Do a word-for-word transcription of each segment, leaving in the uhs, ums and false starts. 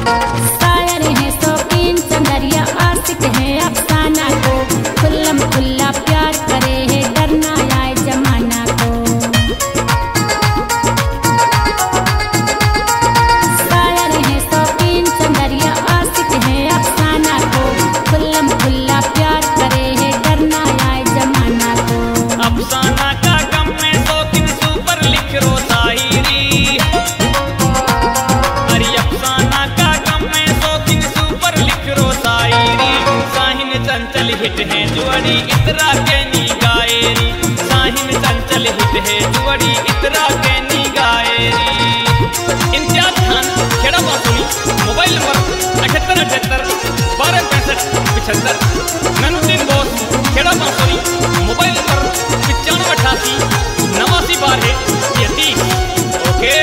शायर है शौकीन चंदरिया आशिक है अफसाना को, खुल्लम खुल्ला प्यार करे है डरना आए जमाना को। शायर है शौकीन चंदरिया आशिक है अफसाना को, खुल्लम खुल्ला प्यार करे है डरना आए जमाना को। अफसाना का गम में शौकीन सुपर लिख रो शायरी, अरे अफसाना का गम में शौकीन सुपर लिख रो शायरी। शाहीन चंचल हिट है जुअड़ी इतरा के नी गायरी, शाहीन चंचल हिट है जुअड़ी इतरा के नी गायरी। इम्तियाज खान खेड़ा बासुनी, मोबाइल नंबर अठहत्तर अठहत्तर बारह पैंसठ पिछहत्तर। मैनुद्दीन बोस खेड़ा बासुनी, मोबाइल नंबर पचानवे अठासी नवासी बारह तैतीस। ओके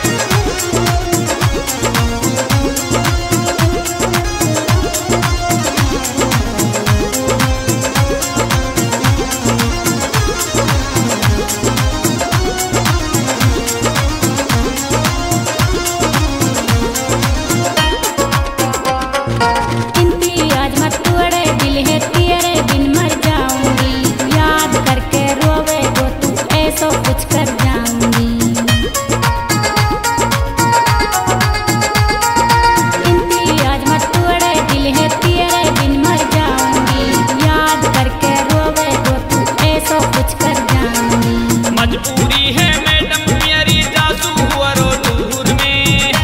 इम्तियाज मत तोड़े दिल है तेरे बिन मर जाऊंगी, याद करके रोवे तो तू ऐसा कुछ कर जाऊंगी। इम्तियाज मत तोड़े दिल है तेरे बिन मर जाऊंगी, याद करके रोवे तो तू ऐसा कुछ कर जाऊंगी। मजबूरी है मैडम मेरी जासू हुआ रो दूर में,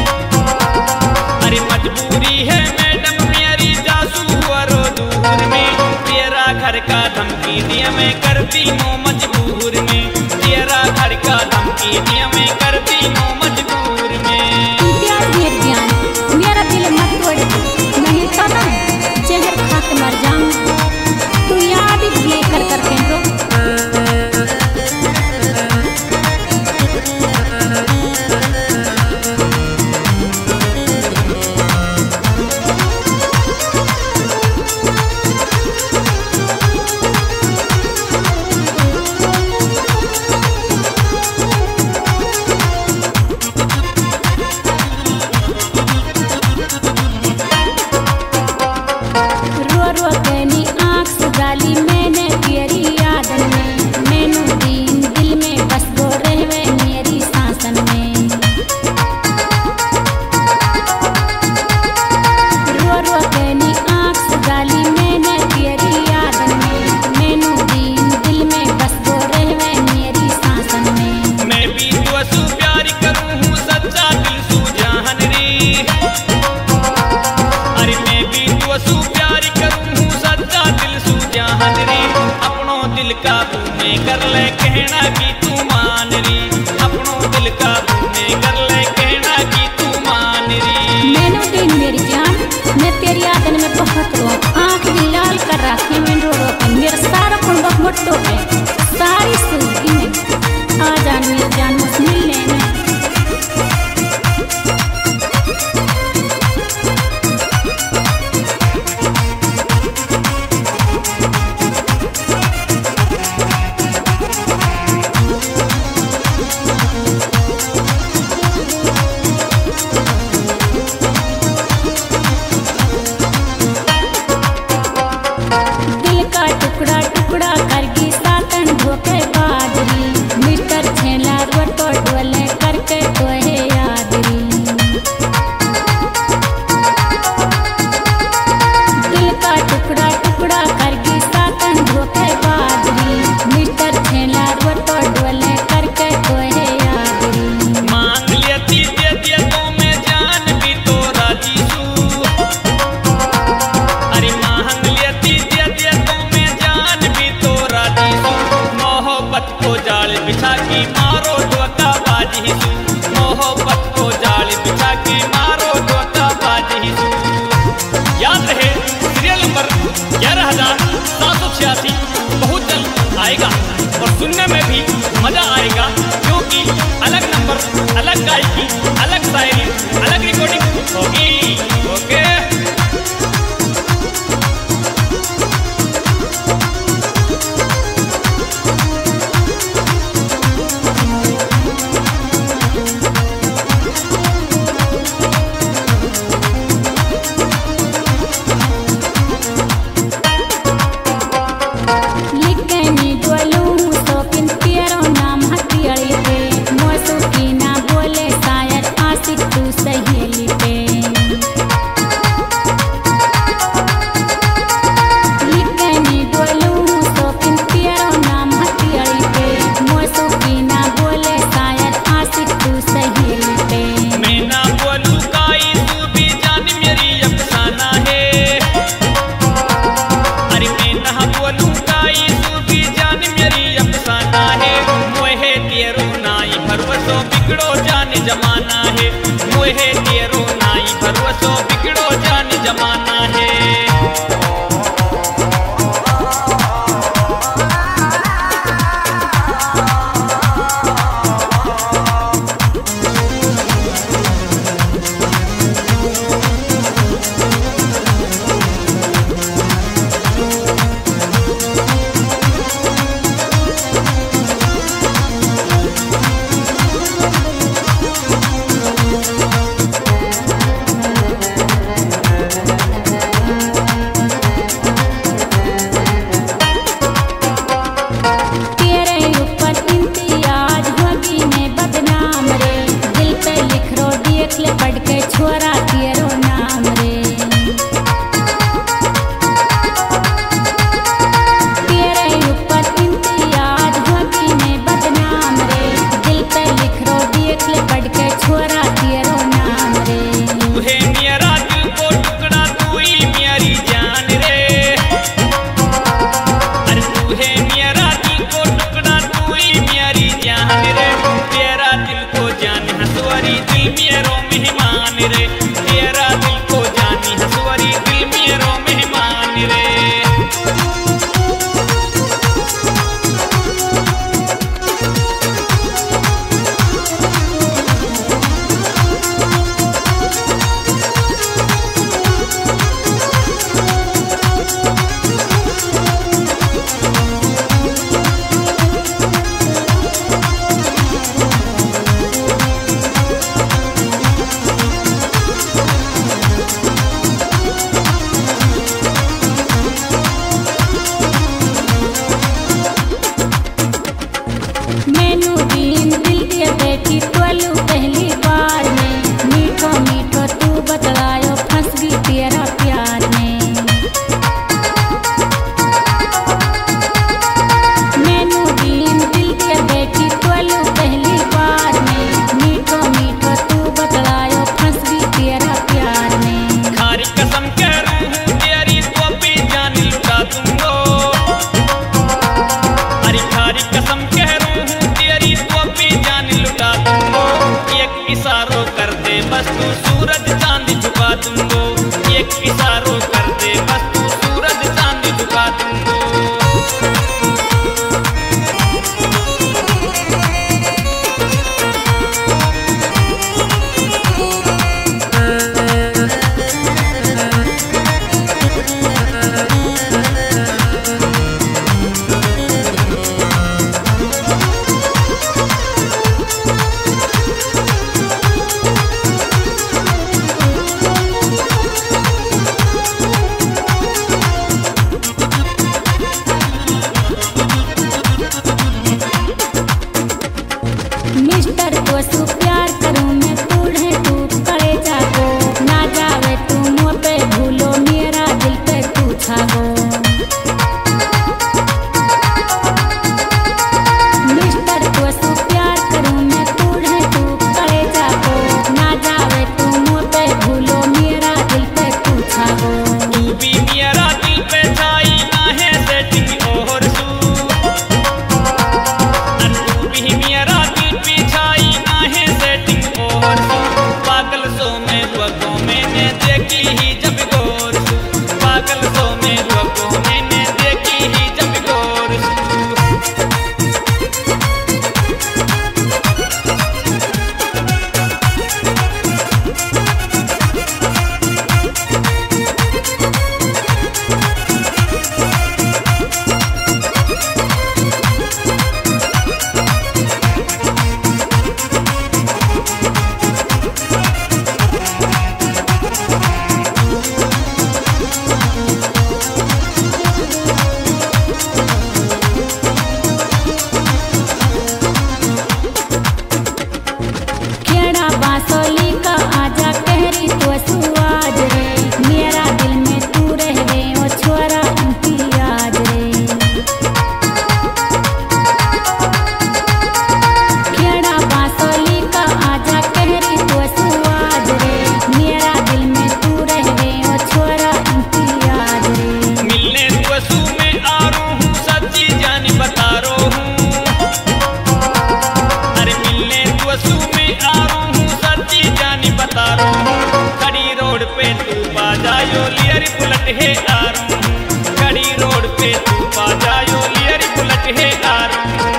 अरे मजबूरी है मैडम मेरी जासू हुआ रो दूर में। तेरा घर का धमकी दिया मैं करती हूँ मजबूर में, तेरा घर का धमकी दिया मैं करती हूँ मजबूर में। इम्तियाज मेरे जान मेरा दिल मत तोड़ दे, नहीं तो ना जहर खा के मर जाऊं। तू याद ही भूले कर करके तो रो रो कहनी आँख से डाली मैंने तेरी यादन में, मैनू दीन दिल में बस गो रहवे मेरी सांसन में। रो रो कहनी आँख से डाली मैंने तेरी यादन में, मैनू दीन दिल में बस गो रहवे मेरी सांसन में। मैं भी तो सु प्यार करूँ हूँ सच्चा दिल सु जहान रे, अरे मैं भी तो सु प्यार करूँ हूँ सच्चा दिल सु जहान रे। अपनों दिल काबू में कर ले कहना कि तू मान री, अपनों दिल काबू में कर ले कहना कि तू मान री। मैनू दीन मेरी जान मैं तेरी यादन में बहुत रो, आँख भी लाल कर रखी मैं रो रो के, मेरा सारा खून बहुत मोटो है सारी जिंदगी में। आ जान मेरी जान मुझसे मिलने में। दिल का टुकड़ा टुकड़ा करगी सातन धोखे बादरी, मिस्टर छेला रोटो डोले करके तोहे यादरी। दिल का टुकड़ा टुकड़ा करगी सातन धोखे बादरी, मिस्टर छेला रोटो डोले करके तोहे यादरी। मांग लेती दे दिया तो मैं जान भी तो राजी सू, अरे मांग लेती दे दिया तो मैं जान भी तो राजी सू। मोहब्बत को जाल बिछा के मारो धोखा बाजी सू, मोहब्बत को जाल बिछा के मारो धोखा बाजी सू। याद रहे सीरियल नंबर ग्यारह हजार सात सौ छियासी बहुत जल्द आएगा और सुनने में भी मजा आएगा, क्योंकि अलग नंबर अलग गायकी अलग शायरी अलग रिकॉर्डिंग होगी। ओके सो बिगड़ो जान जमाना है। तेरे ऊपर इम्तियाज होगी मैं बदनाम रे, दिल पे लिख रो देख ले पढ़ के छोरा तेरो नाम रे। तेरे ऊपर इम्तियाज होगी मैं बदनाम रे, दिल पे लिख रो देख ले पढ़ के छोरा तेरो नाम रे। तू है मेरा दिल को टुकड़ा, तू ही मेरी जान रे। अरे तू है मेरा दिल को टुकड़ा, तू ही मेरी जान रे। तेरा दिल को जाने हंसवारी दिल मेरो मेहमान रे। तेरा दिल को जानी हंसवारी दिल मेरो मेहमान रे। मैनू दीन दिल दे बैठी तोलू पहली बार में, मीठो मीठो तू बतलायो फंस गई तेरा प्यार में। मैनू दीन दिल दे बैठी तोलू पहली बार में, मीठो मीठो तू बतलायो फंस गई तेरा प्यार में। खारी कसम कह रहा हूँ तेरी तो भी जान लुटा दूंगो। अरे खारी कसम कह रहा हूँ तेरी तो भी जान लुटा दूंगो। एक इशारो कर दे बस तू सूरज चांद झुका दूंगो। एक इशारो कर दे बस तू सूरज चांद झुका दूंगो। मिस्टर को सु प्यार करूं मैं तूढ़े तू करे जागो, ना जावे तू मुँह पे भूलो मेरा दिल पे तू छागो। मिस्टर को सु प्यार करूं मैं तूढ़े तू करे जागो, ना जावे तू मुँह पे भूलो मेरा दिल पे तू छागो। तू भी मेरा दिल पे छाई ना है सेटिंग और सू। अरे तू भी मेरा दिल पे छाई ना है सेटिंग और सू। पागल सो में रुको मैंने देखी ही जब गौर सू। पागल सो में रुको मैंने देखी ही जब गौर सू। जायो लियर बुलेट है आरू गड़ी रोड पे तू पा जायो लियर बुलेट है आरू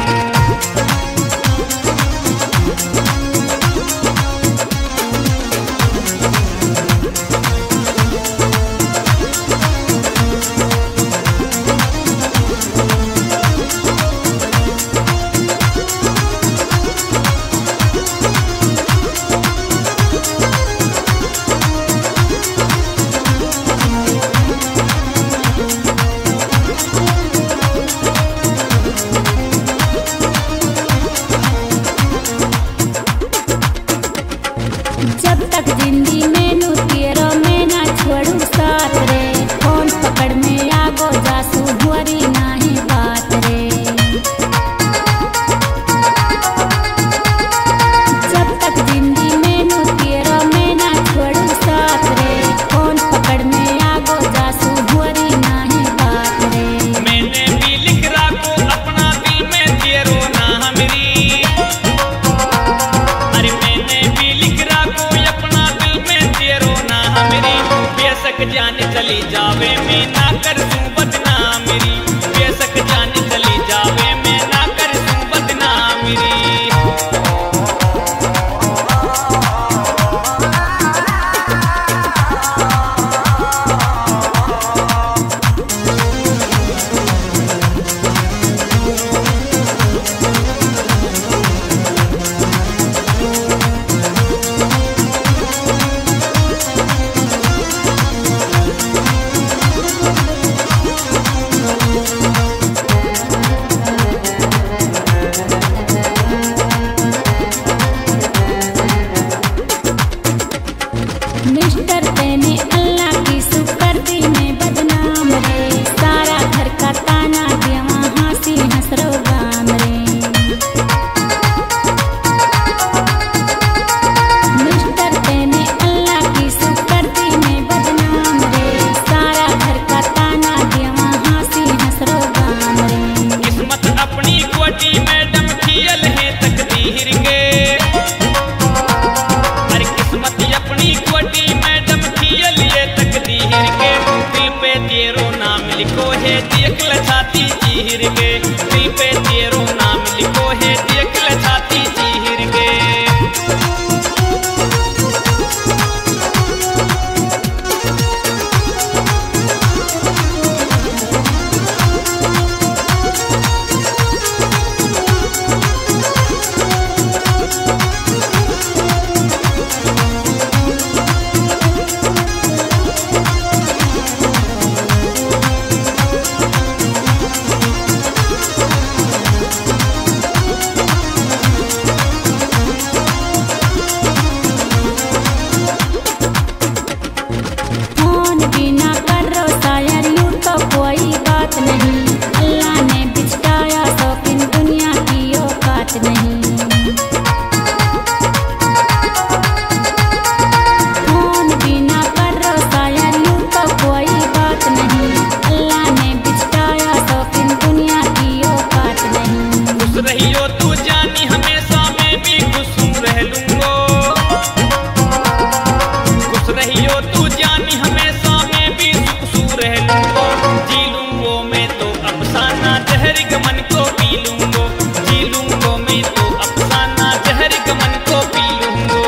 जब तक जिंदगी में नू तेरो में ना छोड़ू साथ रे फोन पकड़ में आगो जासू हुरी नाही बात रे जब तक जिंदगी में नू तेरो में ना छोड़ू साथ रे फोन पकड़ में आगो जासू हुरी नाही बात रे मैंने भी लिख राखो अपना दिल में तेरो नाम मेरी अरे मैंने भी लिख राखो अपना दिल में तेरो नाम मेरी बेशक जान चली जावे मैं ना कर दूं बदनाम मेरी बेशक जान चली जावे मैं ना कर दूं बदनाम मेरी मिस्टर तेने अल्लाह की सुकर्दी में बदनाम रे सारा घर का ताना देवा हंसी हंसरो गाम रे मिस्टर तेने अल्लाह की सुकर्दी में बदनाम रे सारा घर का ताना देवा हंसी हंसरो गाम रे किस्मत अपनी कोटी मैडम खियल है तकदीर के हर किस्मत अपनी कोटी मैडम खियल ये तकदीर के दिल पे तेरो नाम लिखो है देख ल छाती चीर के दिल पे तेरो नाम लिखो है देख ल छाती चीर के फोन बिना करो शायर यूं तो कोई बात नहीं अल्लाह ने बिछाया शौकीन दुनिया की औकात नहीं फोन बिना करो शायर यूं तो कोई बात नहीं अल्लाह ने बिछाया शौकीन दुनिया की औकात नहीं खुश रहियो तू जानी हमेशा मैं भी खुश रह लूंगो खुश रहियो तू जानी हमेशा मैं भी सुख सू रह लूंगो जी लूंगो मैं तो अफसाना जहर गमन को पी लूंगो जी लूंगो मैं तो अफसाना जहर गमन को पी लूंगो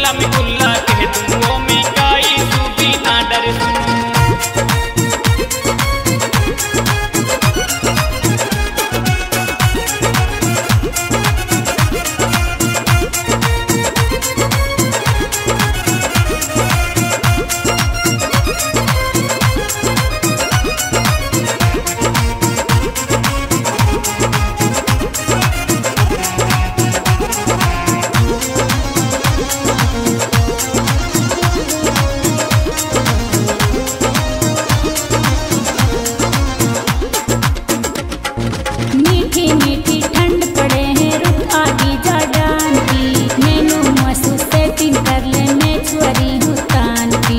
गुल्ला में गुल्ला कह दूं वो में काई सूफी ना डर सुनूं। मीठी मीठी ठंड पड़े हैं रुत आगी जा डान की, मैनू महसूस सेटिंग कर ले मैं छुरी हूँ तान की।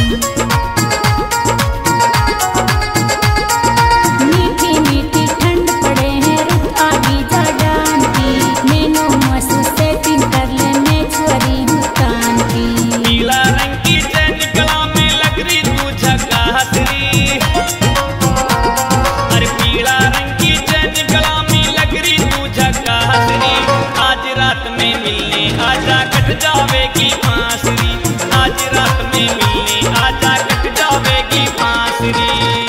मीठी मीठी ठंड पड़े हैं रुत आगी जा डान की, मैनू महसूस सेटिंग कर ले मैं छुरी हूँ तान की। पीला रंग की चैन गला में लग रही तू झका हसरी, अरे पीला रंग की चैन गला में लग रही तू झका हसरी। आज रात में मिलने आजा कट जावेगी बांसुरी, आज रात में मिलने आजा कट जावेगी बांसुरी।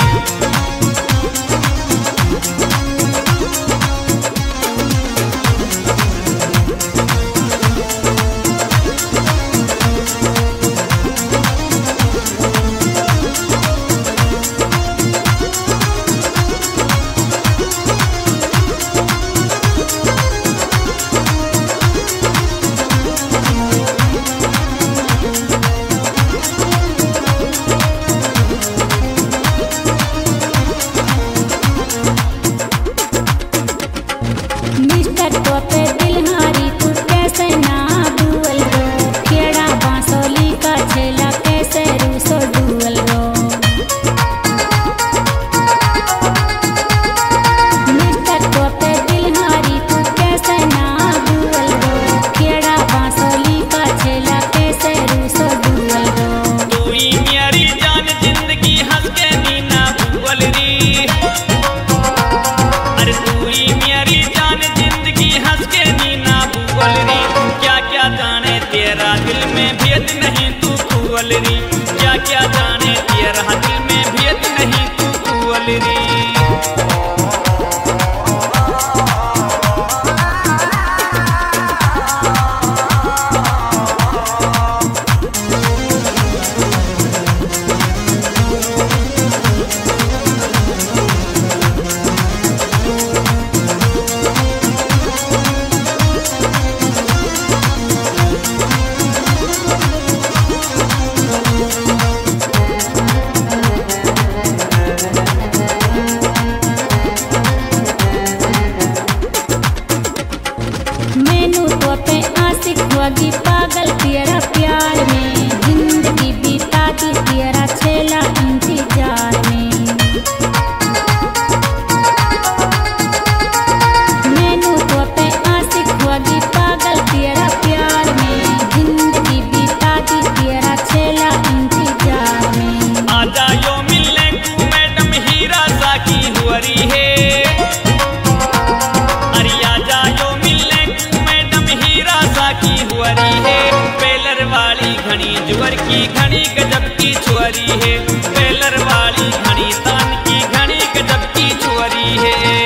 मिस्टर तो पे दिलहारी तू कैसे ना डुअल रो, खेड़ा बांसोली का छेला कैसे रूसो डुअल रो। मिस्टर तो पे दिलहारी तू कैसे ना डुअल रो, खेड़ा बांसोली का छेला कैसे रूसो डुअल रो। तू ही मेरी जान जिंदगी हंस के नीना भूल री, अरे तू ही मेरी जान जिंदगी हंस के नीना भूल री। क्या क्या जाने तेरा दिल में भेद नहीं तू खोल री, क्या क्या जाने तेरा दिल में भेद नहीं तू खोल री। मैनू तो पे आशिक होगी पागल तेरा प्यार में, जिंदगी बीता दी तेरा छेला इंतजार में। मैनू तो पे आशिक होगी पागल तेरा प्यार में, जिंदगी बीता दी तेरा छेला इंतजार में। आजा यो मिलने को मैडम हीरा सा की हुरी है, अरे आजा यो मिलने को मैडम हीरा सा की हुरी है। पेलर वाली घनी जुवर की घनी गजब की छुरी है, पेलर वाली घनी तान की घनी गजब की छुरी है।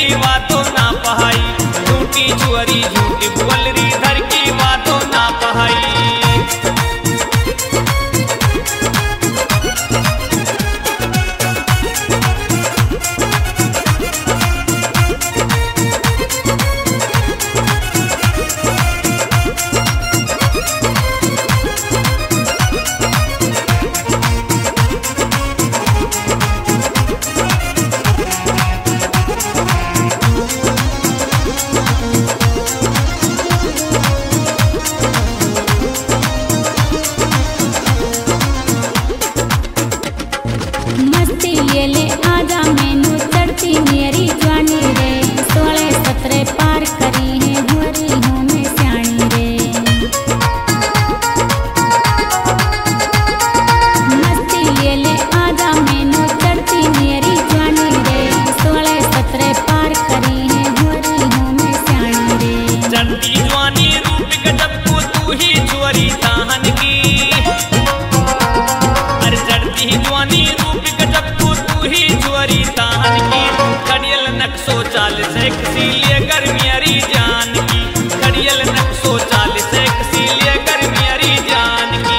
की बातों ना पहाई, झूठी छुअरी झूठी बुअलरी घर की बातों ना पहाई। मस्ती ले ले आजा मैनू चढ़ती मेरी जवानी रे, सोलह सत्रह पार करी है हुरी हूँ मैं स्याणी रे। मस्ती ले ले आजा मैनू चढ़ती मेरी जवानी रे, सोलह सत्रह पार करी है हुरी हूँ मैं स्याणी रे। चढ़ती जवानी रूप गजब को तू ही छुअरी ताहन की, अरे चढ़ती जवानी रूप गजब को तू ही छुअरी ताहन की। कड़ियल नक्शो चाल से किसी लिए गर्मियरी जान की, कड़ियल नक्शो चाल से किसी लिए गर्मियरी जान की।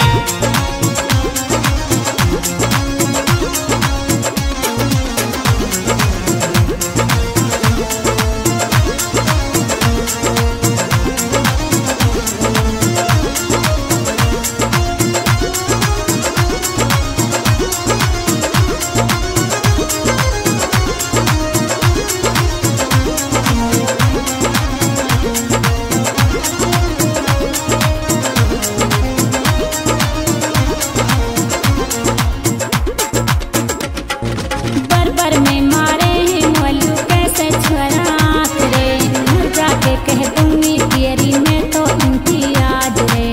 बरबर में मारे हैं मोलू कैसे छुराक रे, घर जाके कह दूंगी तेरी मैं तो इम्तियाज रे।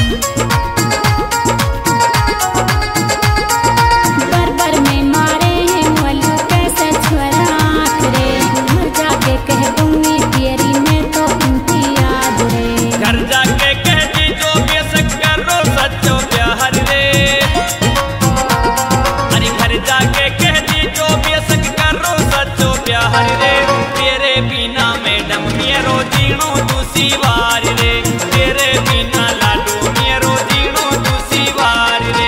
बरबर में मारे हैं मोलू कैसे छुराक रे, घर जाके कह दूंगी तेरी मैं तो इम्तियाज रे। घर जाके कह दी जो बेशक करो सच्चो प्यार रे, अरे घर जाके कह दी जो बेशक करो सच्चो प्यार रे। तेरे बिना मैडम मेरो जीणो दूसरी बार रे, तेरे बिना लाडू मेरो जीणो दूसरी बार रे।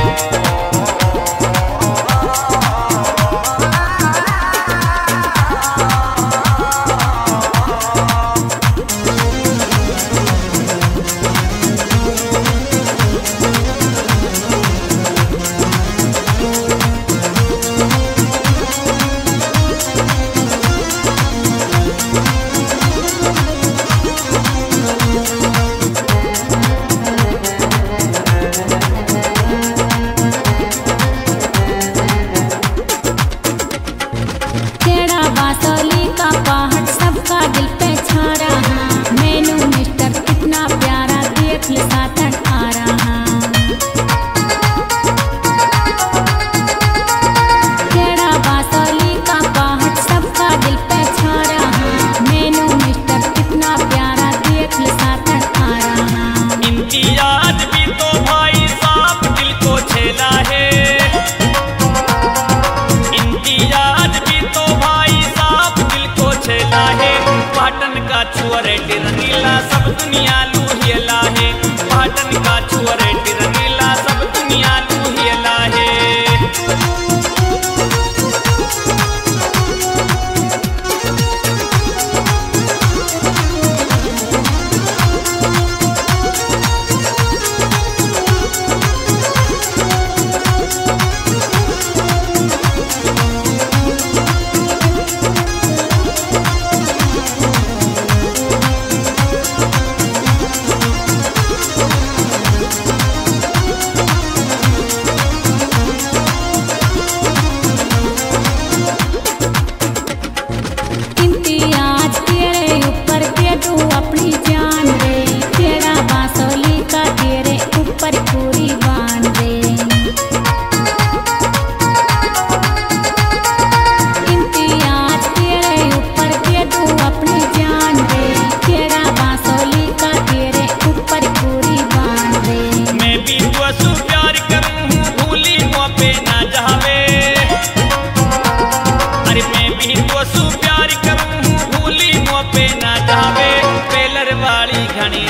तेरा बासोली का पहाड़ सबका दिल पे छा रहा, मैनू मिस्टर कितना प्यारा देख ले साथन आ रहा। तेरा बासोली का पहाड़ सबका दिल पे छा रहा, मैनू मिस्टर कितना प्यारा देख ले साथन आ रहा। इम्तियाज भी तो भाई साहब दिल को छेला है, इम्तियाज भी तो भाई साहब दिल को छेला है। पाटन का छुअरे रंगीला सब दुनिया लूहियला है, पाटन का छुअरे रंगीला सब दुनिया लूहियला है।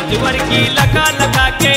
जुवर की लखा लखा के